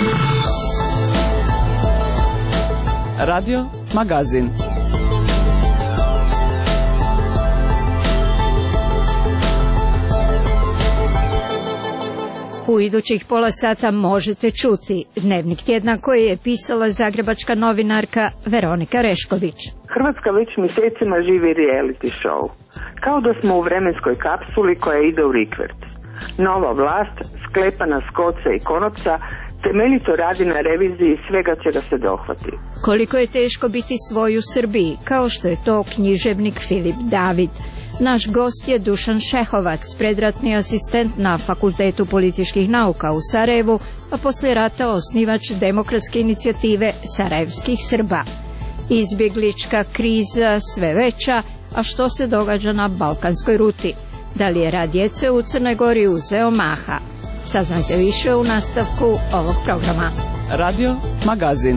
Radio Magazin. U idućih pola sata možete čuti dnevnik tjedna koji je pisala zagrebačka novinarka Veronika Rešković. Hrvatska već mjesecima živi reality show. Kao da smo u vremenskoj kapsuli koja ide u rikvert. Nova vlast, sklepana s koce i konopca, temeljito radi na reviziji svega čega se dohvati. Koliko je teško biti svoj u Srbiji, kao što je to književnik Filip David. Naš gost je Dušan Šehovac, predratni asistent na Fakultetu političkih nauka u Sarajevu, a poslije rata osnivač demokratske inicijative Sarajevskih Srba. Izbjeglička kriza sve veća, a što se događa na balkanskoj ruti? Da li je rad djece u Crnoj Gori uzeo maha? Saznajte više u nastavku ovog programa. Radio Magazin.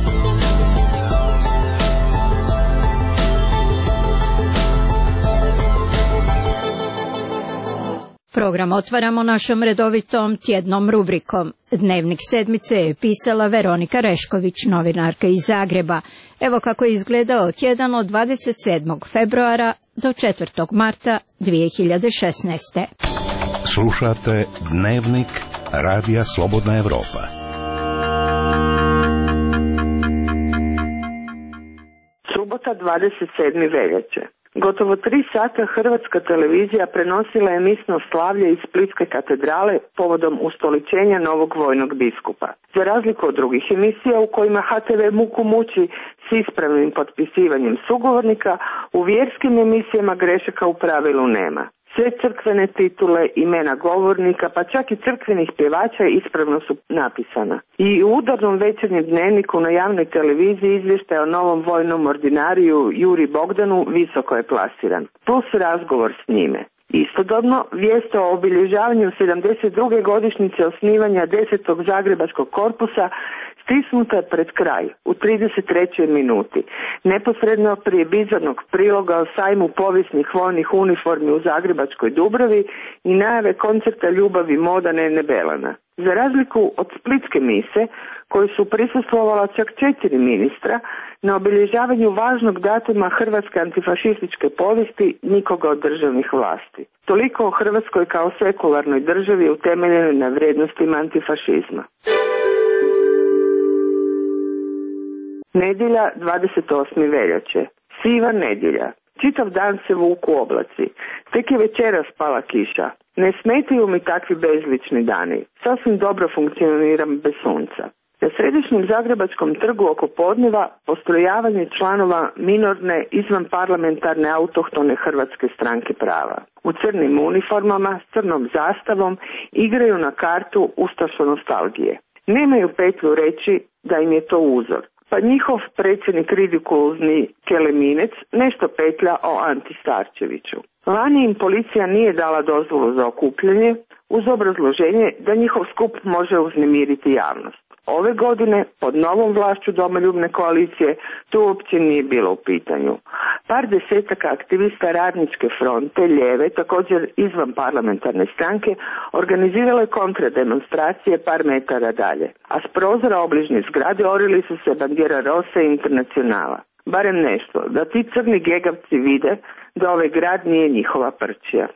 Program otvaramo našom redovitom tjednom rubrikom. Dnevnik sedmice je pisala Veronika Rešković, novinarka iz Zagreba. Evo kako je izgledao tjedan od 27. februara do 4. marta 2016. Slušate Dnevnik Radija Slobodna Evropa. Subota 27. veljače. Gotovo 3 sata Hrvatska televizija prenosila je misno slavlje iz Splitske katedrale povodom ustoličenja novog vojnog biskupa. Za razliku od drugih emisija u kojima HTV muku muči s ispravnim potpisivanjem sugovornika, u vjerskim emisijama grešaka u pravilu nema. Sve crkvene titule, imena govornika, pa čak i crkvenih pjevača ispravno su napisana. I u udarnom večernjem dnevniku na javnoj televiziji izvještaj o novom vojnom ordinariju Juri Bogdanu visoko je plasiran, plus razgovor s njime. Istodobno, vijest o obilježavanju 72. godišnjice osnivanja 10. Zagrebačkog korpusa stisnuta je pred kraj, u 33. minuti, neposredno prije bizarnog priloga o sajmu povijesnih vojnih uniformi u Zagrebačkoj Dubravi i najave koncerta Ljubavi moda Nene Belana. Za razliku od splitske mise, koji su prisustvovala čak 4 ministra, na obilježavanju važnog datuma hrvatske antifašističke povijesti nikoga od državnih vlasti. Toliko o Hrvatskoj kao sekularnoj državi utemeljenoj na vrijednostima antifašizma. Nedjelja, 28. veljače. Siva nedjelja. Čitav dan se vuku oblaci. Tek je večeras pala kiša. Ne smetaju mi takvi bezlični dani. Sasvim dobro funkcioniram bez sunca. Na središnjem Zagrebačkom trgu oko podneva postrojavanje članova minorne izvanparlamentarne autohtone Hrvatske stranke prava. U crnim uniformama s crnom zastavom igraju na kartu ustašo nostalgije. Nemaju petlju reći da im je to uzor. Pa njihov predsjednik ridikulozni Keleminec nešto petlja o Anti Starčeviću. Lani im policija nije dala dozvolu za okupljanje uz obrazloženje da njihov skup može uznemiriti javnost. Ove godine, pod novom vlašću domoljubne koalicije, to uopće nije bilo u pitanju. Par desetaka aktivista Radničke fronte, lijeve, također izvan parlamentarne stranke, organizirale kontrademonstracije par metara dalje, a s prozora obližnje zgrade orili su se bandjera Rose i Internacionala. Barem nešto, da ti crni gegavci vide da ovaj grad nije njihova prčija.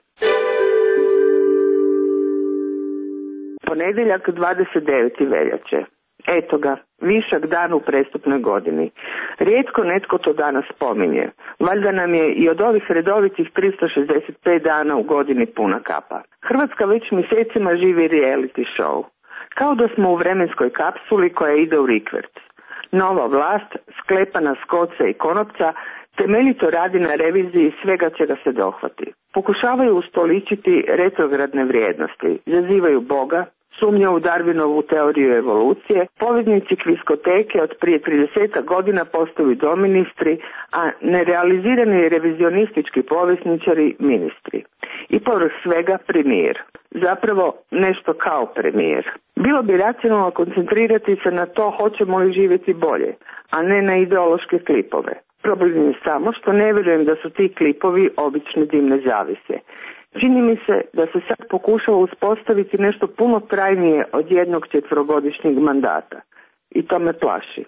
Ponedjeljak, 29. veljače. Eto ga, višak dan u prestupnoj godini. Rijetko netko to danas spominje. Valjda nam je i od ovih redovitih 365 dana u godini puna kapa. Hrvatska već mjesecima živi reality show. Kao da smo u vremenskoj kapsuli koja ide u rikvert. Nova vlast, sklepana s koce i konopca, temeljito radi na reviziji svega čega se dohvati. Pokušavaju ustoličiti retrogradne vrijednosti, zazivaju Boga, sumnja u Darwinovu teoriju evolucije, poveznici kviskoteke od prije 30 godina postaju doministri, a nerealizirani revizionistički povjesničari ministri. I povrh svega premijer. Zapravo nešto kao premijer. Bilo bi racionalno koncentrirati se na to hoćemo li živjeti bolje, a ne na ideološke klipove. Problem je samo što ne vjerujem da su ti klipovi obične dimne zavise. Čini mi se da se sad pokušava uspostaviti nešto puno trajnije od jednog 4-godišnjeg mandata. I to me plaši.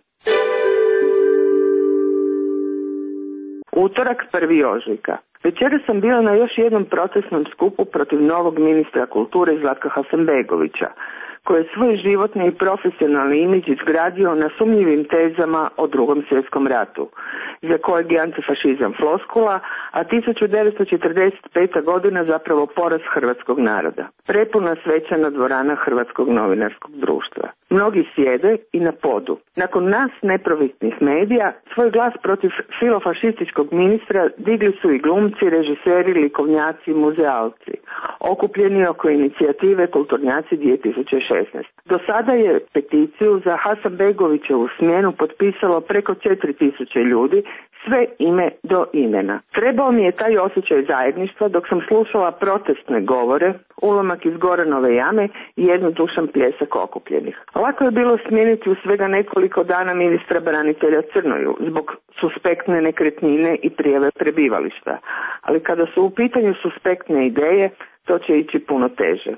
Utorak 1. ožujka. Večera sam bila na još jednom protestnom skupu protiv novog ministra kulture Zlatka Hasanbegovića, koji je svoj životni i profesionalni imidž izgradio na sumnjivim tezama o Drugom svjetskom ratu, za kojeg je antifašizam floskula, a 1945. godina zapravo poraz hrvatskog naroda. Prepuna svečana dvorana Hrvatskog novinarskog društva. Mnogi sjede i na podu. Nakon nas neprofitnih medija, svoj glas protiv filofašističkog ministra digli su i glumci, režiseri, likovnjaci i muzealci, okupljeni oko inicijative Kulturnjaci 2016. Do sada je peticiju za Hasanbegovićevu smjenu potpisalo preko 4000 ljudi, sve ime do imena. Trebao mi je taj osjećaj zajedništva dok sam slušala protestne govore, ulomak iz Goranove jame i jednodušan pljesak okupljenih. Lako je bilo smijeniti u svega nekoliko dana ministra branitelja Crnoju zbog suspektne nekretnine i prijave prebivališta, ali kada su u pitanju suspektne ideje, to će ići puno teže.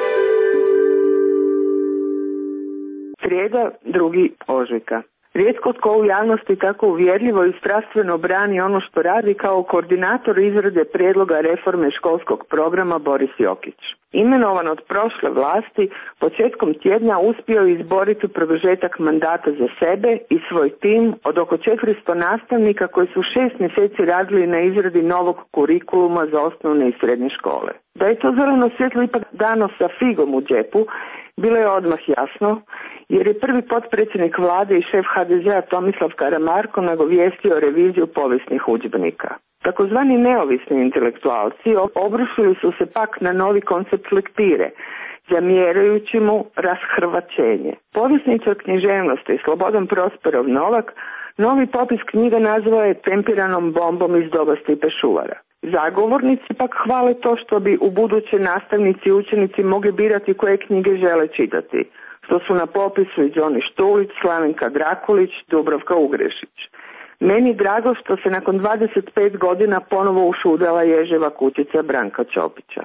Srijeda, 2. ožujka. Rijetko tko u javnosti tako uvjerljivo i strastveno brani ono što radi kao koordinator izrade prijedloga reforme školskog programa Boris Jokić. Imenovan od prošle vlasti, početkom tjedna uspio izboriti produžetak mandata za sebe i svoj tim od oko 400 nastavnika koji su 6 mjeseci radili na izradi novog kurikuluma za osnovne i srednje škole. Da je to zeleno svjetlo ipak dano sa figom u džepu, bilo je odmah jasno, jer je prvi potpredsjednik vlade i šef HDZ-a Tomislav Karamarko nagovijestio reviziju povijesnih udžbenika. Takozvani neovisni intelektualci obrušili su se pak na novi koncept lektire, zamjerajući mu rashrvaćenje. Povjesničar književnosti Slobodan Prosperov Novak novi popis knjiga nazvao je tempiranom bombom iz doba Stipe Šuvara. Zagovornici pak hvale to što bi u buduće nastavnici i učenici mogli birati koje knjige žele čitati, što su na popisu i Đoni Štulić, Slavenka Drakulić, Dubravka Ugrešić. Meni drago što se nakon 25 godina ponovo ušudala ježeva kućica Branka Ćopića.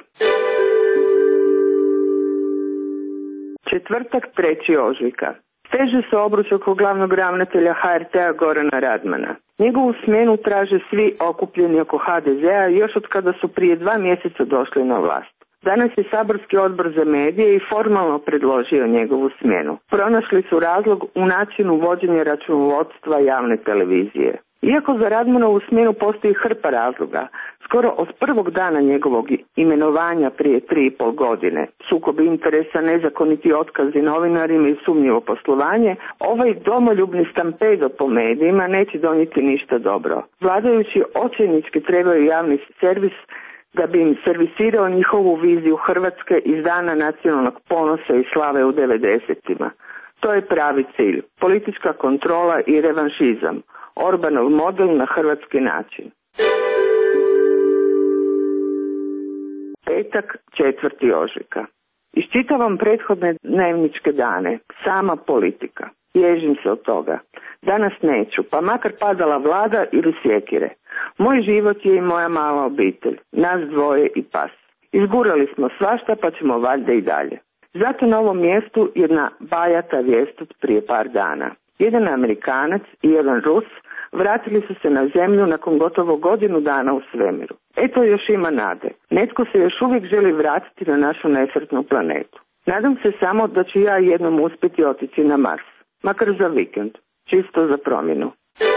Četvrtak, 3. ožujka. Steže se obruč oko glavnog ravnatelja HRT-a Gorana Radmana. Njegovu smjenu traže svi okupljeni oko HDZ-a još od kada su prije 2 mjeseca došli na vlast. Danas je saborski odbor za medije i formalno predložio njegovu smjenu. Pronašli su razlog u načinu vođenja računovodstva javne televizije. Iako za Radmanovu smjenu postoji hrpa razloga, skoro od prvog dana njegovog imenovanja prije 3,5 godine, sukob interesa, nezakoniti otkazi novinarima i sumnjivo poslovanje, ovaj domoljubni stampedo po medijima neće donijeti ništa dobro. Vladajući očajnički trebaju javni servis da bi im servisirao njihovu viziju Hrvatske iz dana nacionalnog ponosa i slave u 90-ima. To je pravi cilj, politička kontrola i revanšizam, Orbanov model na hrvatski način. Petak, 4. ožujka. Iščitavam prethodne dnevničke dane, sama politika. Ježim se od toga. Danas neću, pa makar padala vlada ili sjekire. Moj život je i moja mala obitelj, nas dvoje i pas. Izgurali smo svašta, pa ćemo valjda i dalje. Zato na ovom mjestu jedna bajata vijest od prije par dana. Jedan Amerikanac i jedan Rus vratili su se na zemlju nakon gotovo godinu dana u svemiru. Eto, još ima nade. Netko se još uvijek želi vratiti na našu nesretnu planetu. Nadam se samo da ću ja jednom uspjeti otići na Mars. Makar za vikend. Čisto za promjenu.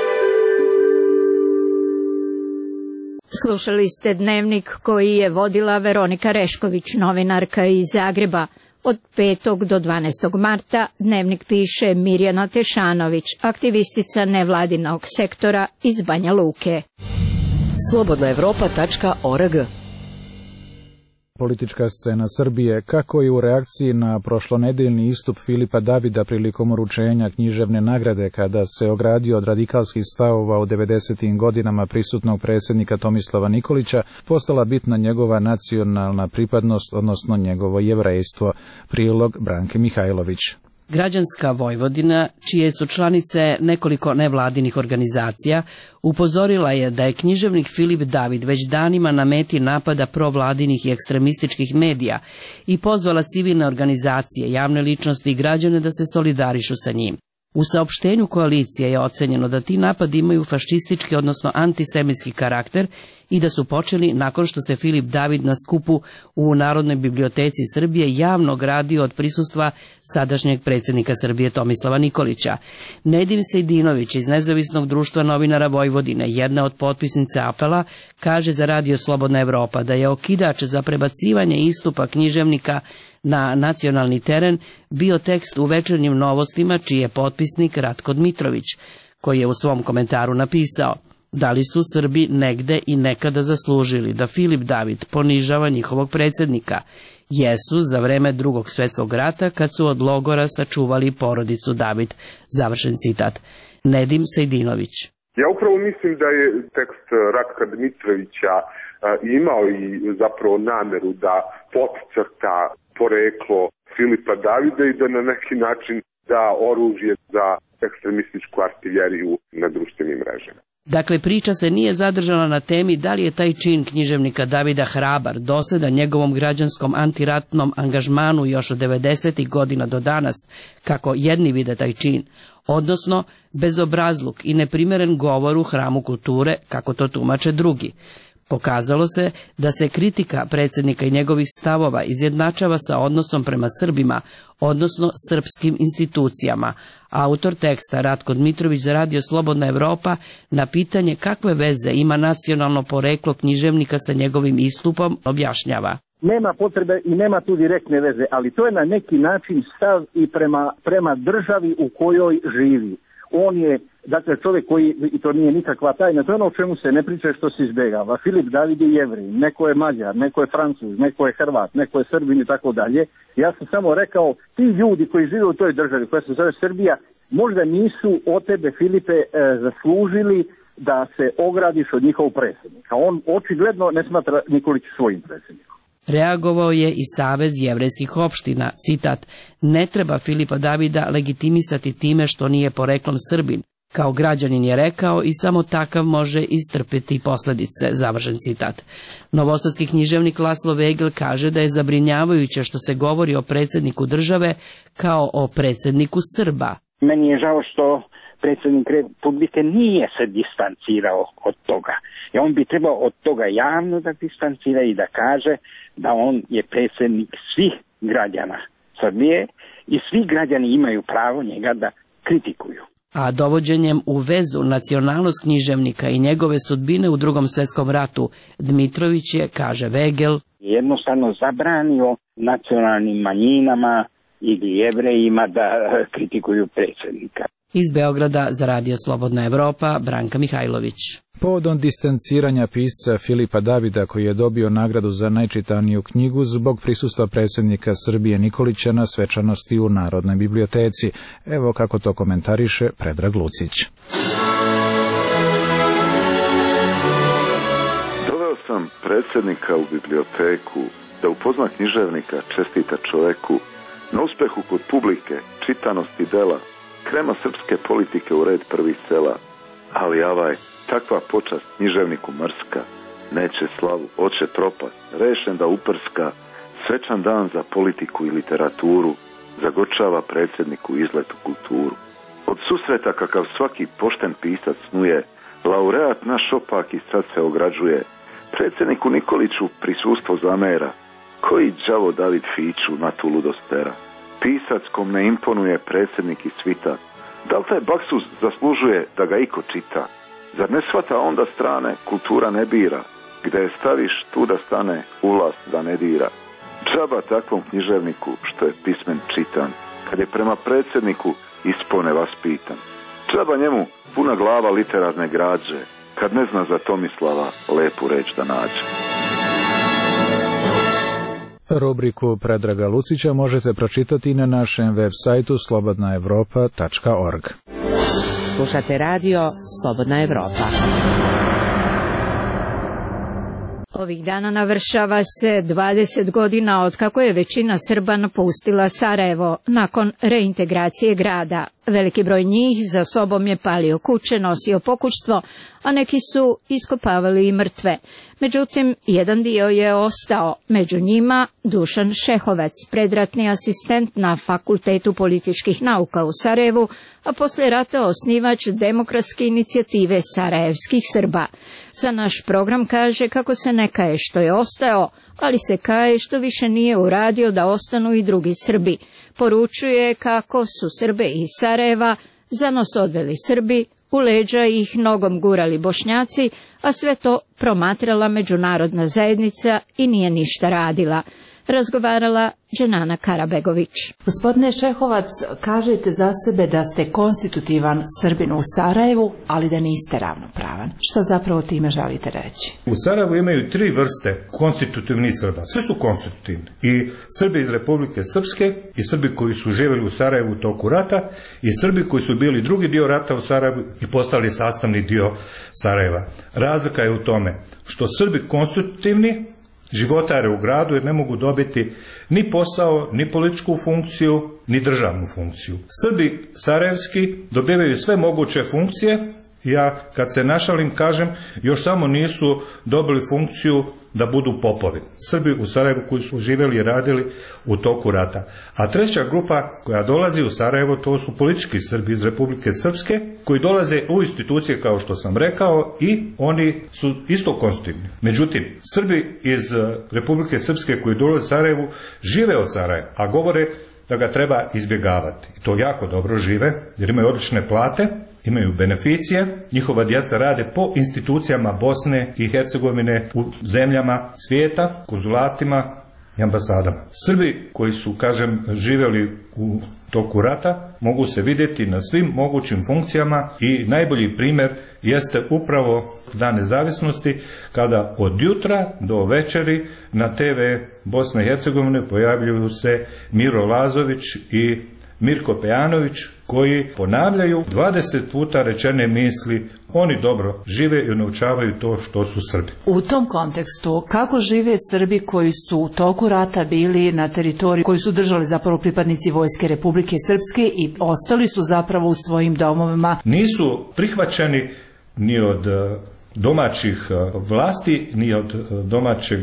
Slušali ste dnevnik koji je vodila Veronika Rešković, novinarka iz Zagreba. Od 5. do 12. marta dnevnik piše Mirjana Tešanović, aktivistica nevladinog sektora iz Banja Luke. Slobodnaevropa.org. Politička scena Srbije, kako je u reakciji na prošlonedeljni istup Filipa Davida prilikom uručenja književne nagrade kada se ogradio od radikalskih stavova u 90. godinama prisutnog predsjednika Tomislava Nikolića, postala bitna njegova nacionalna pripadnost, odnosno njegovo jevrejstvo. Prilog Branke Mihajlović. Građanska Vojvodina, čije su članice nekoliko nevladinih organizacija, upozorila je da je književnik Filip David već danima na meti napada provladinih i ekstremističkih medija i pozvala civilne organizacije, javne ličnosti i građane da se solidarišu sa njim. U saopštenju koalicije je ocenjeno da ti napadi imaju fašistički, odnosno antisemitski karakter i da su počeli nakon što se Filip David na skupu u Narodnoj biblioteci Srbije javno gradio od prisustva sadašnjeg predsjednika Srbije Tomislava Nikolića. Nedim Sejdinović iz Nezavisnog društva novinara Vojvodine, jedna od potpisnica apela, kaže za Radio Slobodna Evropa da je okidač za prebacivanje istupa književnika na nacionalni teren bio tekst u Večernjim novostima, čiji je potpisnik Ratko Dmitrović, koji je u svom komentaru napisao: da li su Srbi negde i nekada zaslužili da Filip David ponižava njihovog predsjednika? Jesu za vreme Drugog svjetskog rata, kad su od logora sačuvali porodicu David. Završen citat. Nedim Sejdinović. Ja upravo mislim da je tekst Ratka Dmitrovića imao i zapravo nameru da podcrta poreklo Filipa Davida i da na neki način da oružje za ekstremističku artiljeriju na društvenim mrežama. Dakle, priča se nije zadržala na temi da li je taj čin književnika Davida hrabar, dosledan njegovom građanskom antiratnom angažmanu još od 90. godina do danas, kako jedni vide taj čin, odnosno bezobrazluk i neprimeren govor u hramu kulture, kako to tumače drugi. Pokazalo se da se kritika predsjednika i njegovih stavova izjednačava sa odnosom prema Srbima, odnosno srpskim institucijama. Autor teksta Ratko Dmitrović za Radio Slobodna Evropa na pitanje kakve veze ima nacionalno poreklo književnika sa njegovim istupom objašnjava: nema potrebe i nema tu direktne veze, ali to je na neki način stav i prema državi u kojoj živi. On je, dakle, čovjek koji, i to nije nikakva tajna, to je ono o čemu se ne priča, što se izbjegava. Filip David je Jevrin, neko je Mađar, neko je Francuz, neko je Hrvat, neko je Srbin i tako dalje. Ja sam samo rekao, ti ljudi koji žive u toj državi koja se zove Srbija, možda nisu od tebe, Filipe, zaslužili da se ogradiš od njihovog predsjednika. On očigledno ne smatra Nikolić svojim predsjednikom. Reagovao je i Savez jevrejskih opština, citat: ne treba Filipa Davida legitimisati time što nije poreklom Srbin. Kao građanin je rekao i samo takav može istrpeti posljedice, završen citat. Novosadski književnik Laslo Vegel kaže da je zabrinjavajuće što se govori o predsjedniku države kao o predsjedniku Srba. Meni je žao što predsjednik Republike nije se distancirao od toga. I on bi trebao od toga javno da distancira i da kaže da on je predsjednik svih građana Srbije i svi građani imaju pravo njega da kritikuju. A dovođenjem u vezu nacionalnost književnika i njegove sudbine u Drugom svjetskom ratu, Dmitrović je, kaže Vegel, jednostavno zabranio nacionalnim manjinama ili Jevrejima da kritikuju predsjednika. Iz Beograda za Radio Slobodna Evropa, Branka Mihajlović. Povodom distanciranja pisca Filipa Davida, koji je dobio nagradu za najčitaniju knjigu zbog prisustva predsjednika Srbije Nikolića na svečanosti u Narodnoj biblioteci. Evo kako to komentariše Predrag Lucić. Doveo sam predsjednika u biblioteku da upozna književnika, čestita čoveku na uspehu kod publike, čitanosti dela, krema srpske politike u red prvih sela, ali takva počast književniku mrska, neće slavu, oće propast, rešen da uprska, svečan dan za politiku i literaturu, zagorčava predsjedniku izlet u kulturu. Od susreta kakav svaki pošten pisac snuje, laureat naš opak i sad se ograđuje, predsjedniku Nikoliću prisustvo zamera, koji đavo David Fiću na tu ludost tera. Pisac kom ne imponuje predsjednik i svita, da li taj baksus zaslužuje da ga iko čita? Zar ne shvata onda strane, kultura ne bira, gde je staviš tu da stane, ulaz da ne dira. Džaba takvom književniku što je pismen čitan, kad je prema predsjedniku ispone vaspitan. Džaba njemu puna glava literarne građe, kad ne zna za Tomislava lepu reč da nađe. Rubriku Predraga Lucića možete pročitati na našem web sajtu slobodnaevropa.org. Slušate radio Slobodna Evropa. Ovih dana navršava se 20 godina od kako je većina Srba napustila Sarajevo nakon reintegracije grada. Veliki broj njih za sobom je palio kuće, nosio pokućstvo, a neki su iskopavali i mrtve. Međutim, jedan dio je ostao, među njima Dušan Šehovac, predratni asistent na Fakultetu političkih nauka u Sarajevu, a poslije rata osnivač demokratske inicijative sarajevskih Srba. Za naš program kaže kako se ne kaje što je ostao, ali se kaje što više nije uradio da ostanu i drugi Srbi. Poručuje kako su Srbe iz Sarajeva za nos odveli Srbi, u leđa ih nogom gurali Bošnjaci, a sve to promatrala međunarodna zajednica i nije ništa radila. Razgovarala Dženana Karabegović. Gospodine Šehovac, kažete za sebe da ste konstitutivan Srbin u Sarajevu, ali da niste ravnopravan. Šta zapravo time želite reći? U Sarajevu imaju 3 vrste konstitutivnih Srba. Sve su konstitutivni. I Srbi iz Republike Srpske, i Srbi koji su živjeli u Sarajevu u toku rata, i Srbi koji su bili drugi dio rata u Sarajevu i postali sastavni dio Sarajeva. Razlika je u tome što Srbi konstitutivni životare u gradu jer ne mogu dobiti ni posao, ni političku funkciju, ni državnu funkciju. Srbi sarajevski dobivaju sve moguće funkcije. Ja kad se našalim kažem, još samo nisu dobili funkciju da budu popovi. Srbi u Sarajevu koji su živjeli i radili u toku rata. A treća grupa koja dolazi u Sarajevo, to su politički Srbi iz Republike Srpske, koji dolaze u institucije kao što sam rekao i oni su isto konstitutivni. Međutim, Srbi iz Republike Srpske koji dolaze u Sarajevu žive od Sarajeva, a govore da ga treba izbjegavati. I to jako dobro žive jer imaju odlične plate, imaju beneficije, njihova djeca rade po institucijama Bosne i Hercegovine u zemljama svijeta, konzulatima i ambasadama. Srbi koji su, kažem, živjeli u toku rata mogu se vidjeti na svim mogućim funkcijama i najbolji primjer jeste upravo Dan nezavisnosti kada od jutra do večeri na TV Bosne i Hercegovine pojavljuju se Miro Lazović i Mirko Pejanović koji ponavljaju 20 puta rečene misli, oni dobro žive i naučavaju to što su Srbi. U tom kontekstu, kako žive Srbi koji su u toku rata bili na teritoriji, koji su držali zapravo pripadnici Vojske Republike Srpske i ostali su zapravo u svojim domovima? Nisu prihvaćeni ni od domaćih vlasti, ni od domaćeg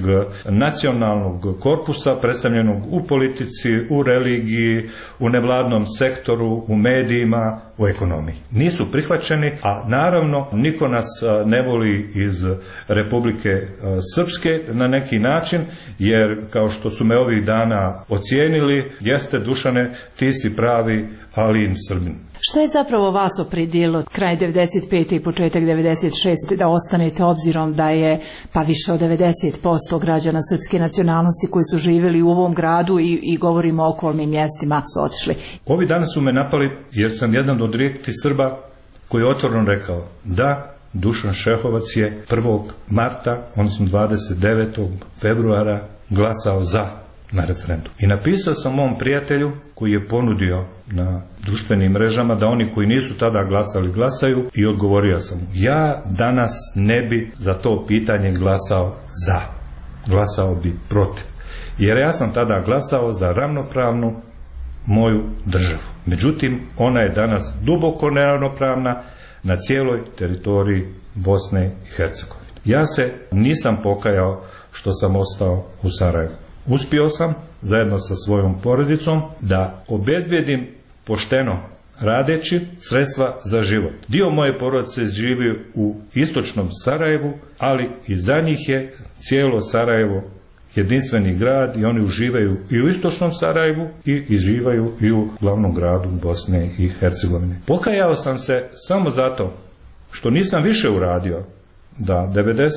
nacionalnog korpusa predstavljenog u politici, u religiji, u nevladnom sektoru, u medijima, u ekonomiji. Nisu prihvaćeni, a naravno niko nas ne voli iz Republike Srpske na neki način, jer kao što su me ovih dana ocijenili, jeste Dušane, ti si pravi Alijin Srbin. Što je zapravo vas opredijelo kraj 95. i početak 96. da ostanete obzirom da je pa više od 90% građana srpske nacionalnosti koji su živjeli u ovom gradu i govorimo o okolnim mjestima su otišli? Ovi dana su me napali jer sam jedan od rijetkih Srba koji je otvoreno rekao da Dušan Šehovac je 1. marta, odnosno 29. februara glasao za na referendum. I napisao sam mom prijatelju koji je ponudio na društvenim mrežama da oni koji nisu tada glasali glasaju i odgovorio sam mu. Ja danas ne bi za to pitanje glasao za. Glasao bi protiv. Jer ja sam tada glasao za ravnopravnu moju državu. Međutim, ona je danas duboko neravnopravna na cijeloj teritoriji Bosne i Hercegovine. Ja se nisam pokajao što sam ostao u Sarajevu. Uspio sam, zajedno sa svojom porodicom, da obezbijedim pošteno radeći sredstva za život. Dio moje porodice živi u istočnom Sarajevu, ali i za njih je cijelo Sarajevo jedinstveni grad i oni uživaju i u istočnom Sarajevu i živaju i u glavnom gradu Bosne i Hercegovine. Pokajao sam se samo zato što nisam više uradio da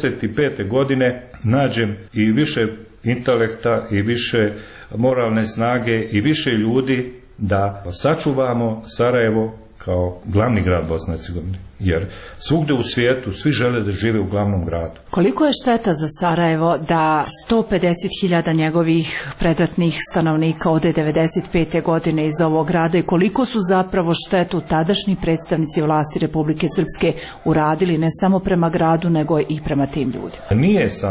95. godine nađem i više intelekta i više moralne snage i više ljudi da sačuvamo Sarajevo kao glavni grad Bosne i Hercegovine. Jer svugdje u svijetu svi žele da žive u glavnom gradu. Koliko je šteta za Sarajevo da 150.000 njegovih predratnih stanovnika ode 95. godine iz ovog grada i koliko su zapravo štetu tadašnji predstavnici vlasti Republike Srpske uradili ne samo prema gradu nego i prema tim ljudima? Nije samo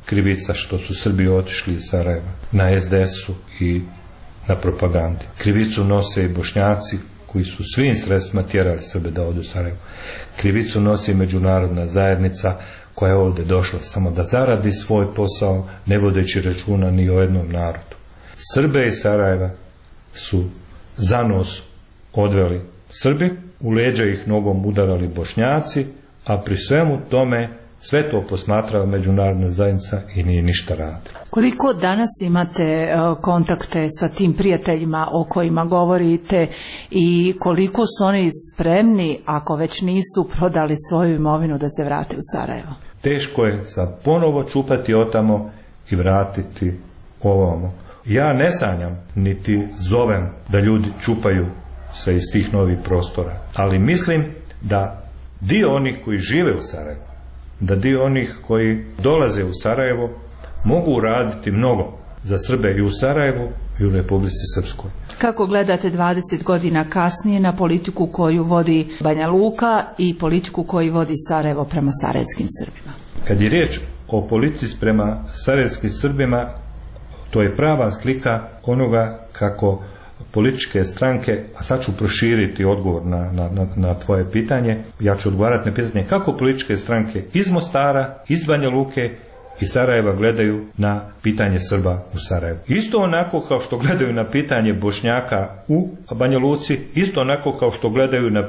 krivica što su Srbi otišli iz Sarajeva na SDS-u i na propagandi. Krivicu nose i Bošnjaci koji su svim sredstvima tjerali Srbe da odu u Sarajevo. Krivicu nosi i međunarodna zajednica koja je ovdje došla samo da zaradi svoj posao, ne vodeći računa ni o jednom narodu. Srbe iz Sarajeva su za nos odveli Srbi, u leđa ih nogom udarali Bošnjaci, a pri svemu tome sve to posmatrala međunarodna zajednica i nije ništa radila. Koliko danas imate kontakte sa tim prijateljima o kojima govorite i koliko su oni spremni, ako već nisu prodali svoju imovinu, da se vrate u Sarajevo? Teško je sad ponovo čupati otamo i vratiti ovamo. Ja ne sanjam, niti zovem da ljudi čupaju se iz tih novih prostora, ali mislim da dio onih koji žive u Sarajevu, da dio onih koji dolaze u Sarajevo mogu uraditi mnogo za Srbe i u Sarajevu i u Republici Srpskoj. Kako gledate 20 godina kasnije na politiku koju vodi Banja Luka i politiku koju vodi Sarajevo prema sarajevskim Srbima? Kad je riječ o politici prema sarajevskim Srbima, to je prava slika onoga kako političke stranke, a sad ću proširiti odgovor na tvoje pitanje, ja ću odgovarati na pitanje kako političke stranke iz Mostara, iz Banja Luke i Sarajeva gledaju na pitanje Srba u Sarajevu. Isto onako kao što gledaju na pitanje Bošnjaka u Banja Luci, isto onako kao što gledaju na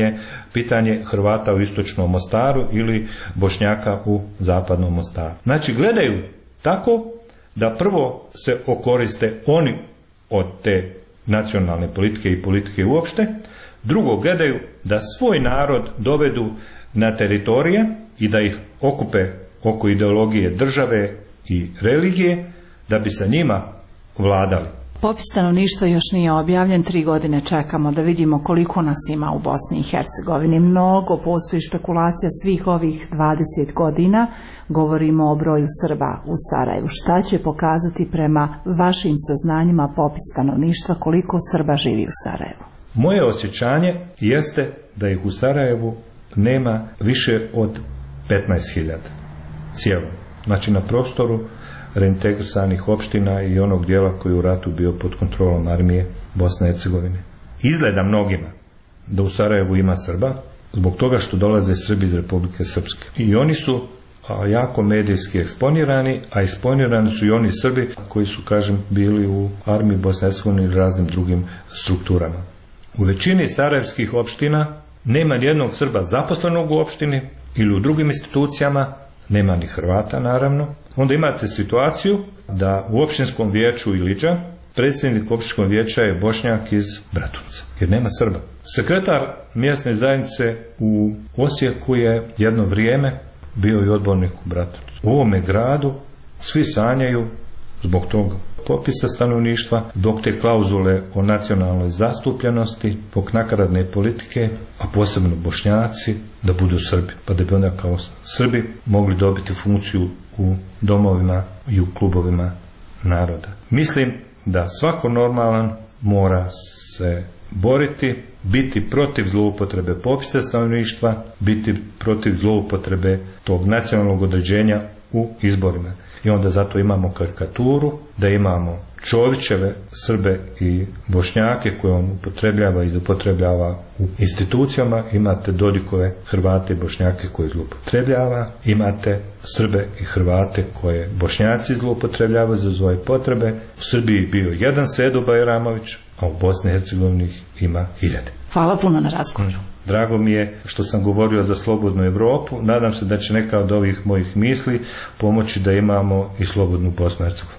pitanje Hrvata u istočnom Mostaru ili Bošnjaka u zapadnom Mostaru. Znači gledaju tako da prvo se okoriste oni od te nacionalne politike i politike uopšte, drugo gledaju da svoj narod dovedu na teritorije i da ih okupe oko ideologije države i religije, da bi sa njima vladali. Popis stanovništva još nije objavljen, 3 godine čekamo da vidimo koliko nas ima u Bosni i Hercegovini. Mnogo postoji špekulacija svih ovih 20 godina, govorimo o broju Srba u Sarajevu. Šta će pokazati prema vašim saznanjima popis stanovništva, koliko Srba živi u Sarajevu? Moje osjećanje jeste da ih u Sarajevu nema više od 15.000 cijelo. Znači na prostoru reintegrisanih opština i onog dijela koji je u ratu bio pod kontrolom armije Bosne i Hercegovine. Izgleda mnogima da u Sarajevu ima Srba zbog toga što dolaze Srbi iz Republike Srpske. I oni su jako medijski eksponirani, a eksponirani su i oni Srbi koji su, kažem, bili u armiji Bosne i Hercegovine ili raznim drugim strukturama. U većini sarajevskih opština nema nijednog Srba zaposlenog u opštini ili u drugim institucijama, nema ni Hrvata naravno. Onda imate situaciju da u opštinskom vijeću Iliđa predsjednik opštinskog vijeća je Bošnjak iz Bratunca, jer nema Srba. Sekretar mjesne zajednice u Osijeku je jedno vrijeme bio i odbornik u Bratuncu. U ovome gradu svi sanjaju zbog tog popisa stanovništva, zbog te klauzule o nacionalnoj zastupljenosti, zbog nakaradne politike, a posebno Bošnjaci, da budu Srbi. Pa da bi onda kao Srbi mogli dobiti funkciju u domovima i u klubovima naroda. Mislim da svako normalan mora se boriti, biti protiv zloupotrebe popisa stanovništva, biti protiv zloupotrebe tog nacionalnog određenja u izborima. I onda zato imamo karikaturu, da imamo Čovićeve Srbe i Bošnjake koje on upotrebljava i zloupotrebljava u institucijama, imate Dodikove Hrvate i Bošnjake koje zloupotrebljava, imate Srbe i Hrvate koje Bošnjaci zloupotrebljavaju za svoje potrebe. U Srbiji bio jedan Sedo Bajramović, a u Bosni i Hercegovini ima 1000. Hvala puno na razgovoru. Drago mi je što sam govorio za slobodnu Europu. Nadam se da će neka od ovih mojih misli pomoći da imamo i slobodnu Bosnu i Hercegovinu.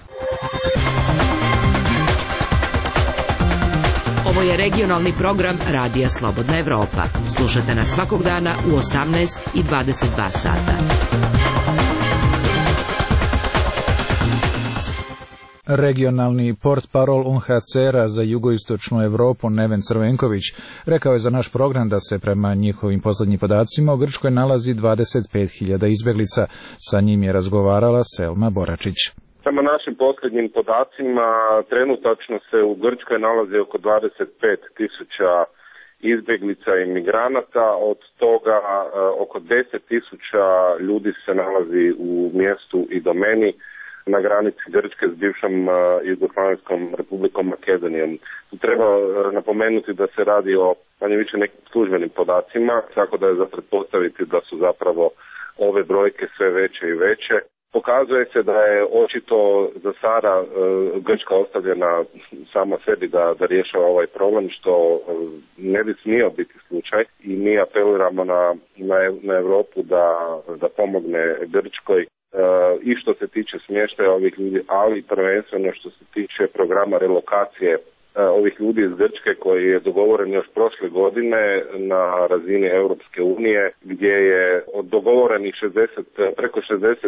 Ovo je regionalni program Radija Slobodna Evropa. Slušajte nas svakog dana u 18 i 22 sata. Regionalni portparol UNHCR-a za jugoistočnu Europu Neven Crvenković rekao je za naš program da se prema njihovim posljednjim podacima u Grčkoj nalazi 25.000 izbjeglica. Sa njim je razgovarala Selma Boračić. Prema našim posljednjim podacima trenutačno se u Grčkoj nalazi oko 25.000 izbjeglica i migranata, od toga oko 10.000 ljudi se nalazi u mjestu i domeni na granici Grčke s bivšom Jugoslavenskom Republikom Makedonijom. Tu treba napomenuti da se radi o manje više nekim službenim podacima, tako da je za pretpostaviti da su zapravo ove brojke sve veće i veće. Pokazuje se da je očito za sada Grčka ostavljena sama sebi da rješava ovaj problem, što ne bi smio biti slučaj, i mi apeliramo na Europu da pomogne Grčkoj i što se tiče smještaja ovih ljudi, ali prvenstveno što se tiče programa relokacije ovih ljudi iz Grčke koji je dogovoren još prošle godine na razini Europske unije, gdje je od dogovorenih preko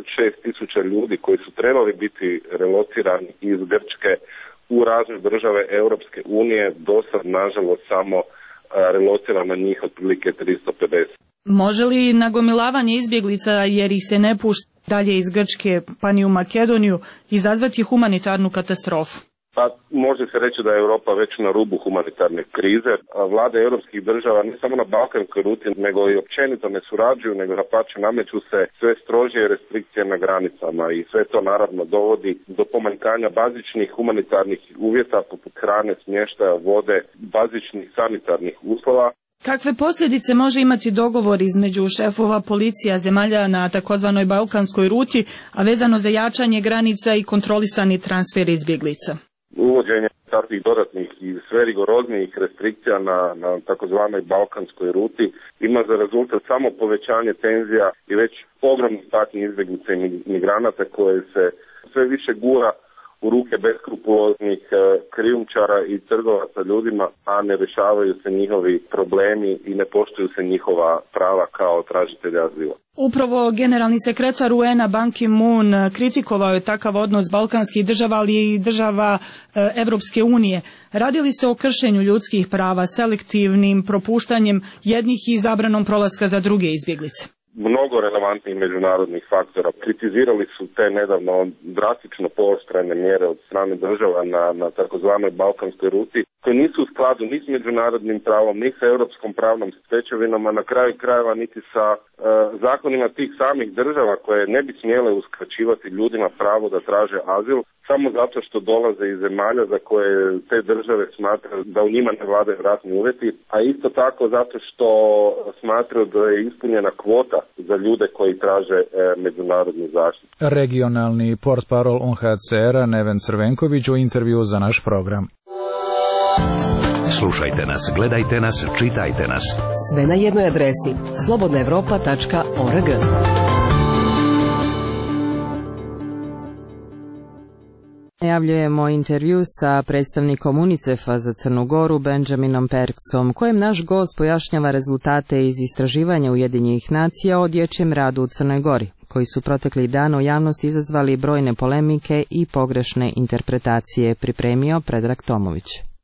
66.000 ljudi koji su trebali biti relocirani iz Grčke u razne države Europske unije, do sad nažalost samo relocirano njih otprilike 350. Može li nagomilavanje izbjeglica, jer ih se ne pušta dalje iz Grčke pa ni u Makedoniju, izazvati humanitarnu katastrofu? Pa može se reći da je Europa već na rubu humanitarne krize. Vlade europskih država ne samo na balkanskoj ruti, nego i općenito ne surađuju, nego napače nameću se sve strožije restrikcije na granicama, i sve to naravno dovodi do pomanjkanja bazičnih humanitarnih uvjeta poput hrane, smještaja, vode, bazičnih sanitarnih uslova. Kakve posljedice može imati dogovor između šefova policija zemalja na takozvanoj balkanskoj ruti, a vezano za jačanje granica i kontrolisani transfer izbjeglica? Uvođenje takvih dodatnih i sve rigoroznijih restrikcija na takozvanoj balkanskoj ruti ima za rezultat samo povećanje tenzija i već ogromnih patnji izbjeglica i migranata koje se sve više gura u ruke beskrupuloznih krijumčara i trgovaca ljudima, a ne rješavaju se njihovi problemi i ne poštuju se njihova prava kao tražitelja azila. Upravo generalni sekretar UN-a Ban Ki-moon kritikovao je takav odnos balkanskih država, ali i država Evropske unije. Radi li se o kršenju ljudskih prava, selektivnim propuštanjem jednih i zabranom prolaska za druge izbjeglice? Mnogo relevantnih međunarodnih faktora. Kritizirali su te nedavno drastično pooštrene mjere od strane država na takozvanoj balkanskoj ruti, koje nisu u skladu ni s međunarodnim pravom, ni sa europskom pravnom stečevinom, a na kraju krajeva niti sa zakonima tih samih država koje ne bi smjele uskraćivati ljudima pravo da traže azil, samo zato što dolaze iz zemalja za koje te države smatraju da u njima ne vladaju ratni uvjeti, a isto tako zato što smatraju da je ispunjena kvota za ljude koji traže međunarodnu zaštitu. Regionalni portparol UNHCR-a Neven Crvenković u intervju za naš program. Slušajte nas, gledajte nas, čitajte nas. Sve na jednoj adresi slobodnaevropa.org. Najavljujemo intervju sa predstavnikom UNICEF-a za Crnu Goru Benjaminom Perksom, kojem naš gost pojašnjava rezultate iz istraživanja Ujedinjenih nacija o dječjem radu u Crnoj Gori, koji su proteklih dana u javnosti izazvali brojne polemike i pogrešne interpretacije, pripremio Predrag Tomović.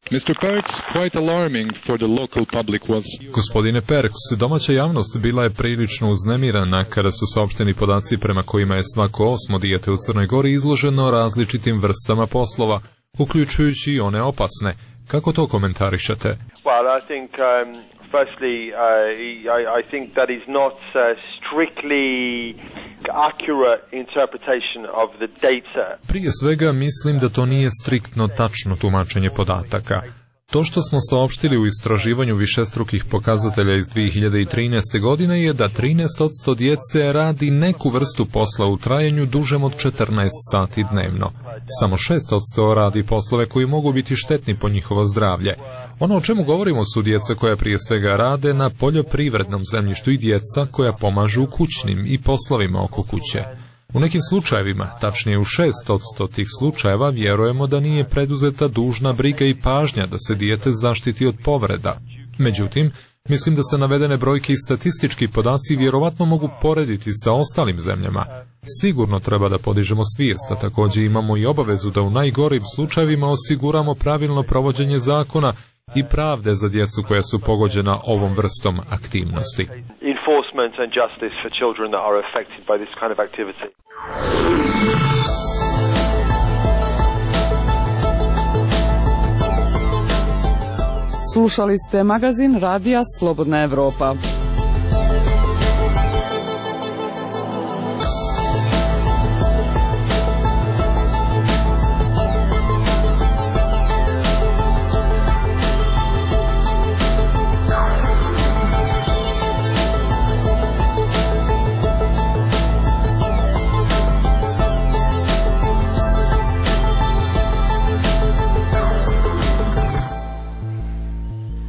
Gospodine Perks, domaća javnost bila je prilično uznemirana kada su saopšteni podaci prema kojima je svako 8. dijete u Crnoj Gori izloženo različitim vrstama poslova, uključujući i one opasne. Kako to komentarišete? Firstly, I think that is not strictly accurate interpretation of the data. Prije svega mislim da to nije striktno tačno tumačenje podataka. To što smo saopštili u istraživanju višestrukih pokazatelja iz 2013. godine je da 13% djece radi neku vrstu posla u trajanju dužem od 14 sati dnevno. Samo 6% radi poslove koji mogu biti štetni po njihovo zdravlje. Ono o čemu govorimo su djeca koja prije svega rade na poljoprivrednom zemljištu i djeca koja pomažu u kućnim i poslovima oko kuće. U nekim slučajevima, tačnije u 6% tih slučajeva, vjerujemo da nije preduzeta dužna briga i pažnja da se dijete zaštiti od povreda. Međutim, mislim da se navedene brojke i statistički podaci vjerovatno mogu porediti sa ostalim zemljama. Sigurno treba da podižemo svijest, a također imamo i obavezu da u najgorim slučajevima osiguramo pravilno provođenje zakona i pravde za djecu koja su pogođena ovom vrstom aktivnosti. Enforcement and justice for children that are affected by this kind of activity. Slušali ste magazin Radija Slobodna Evropa.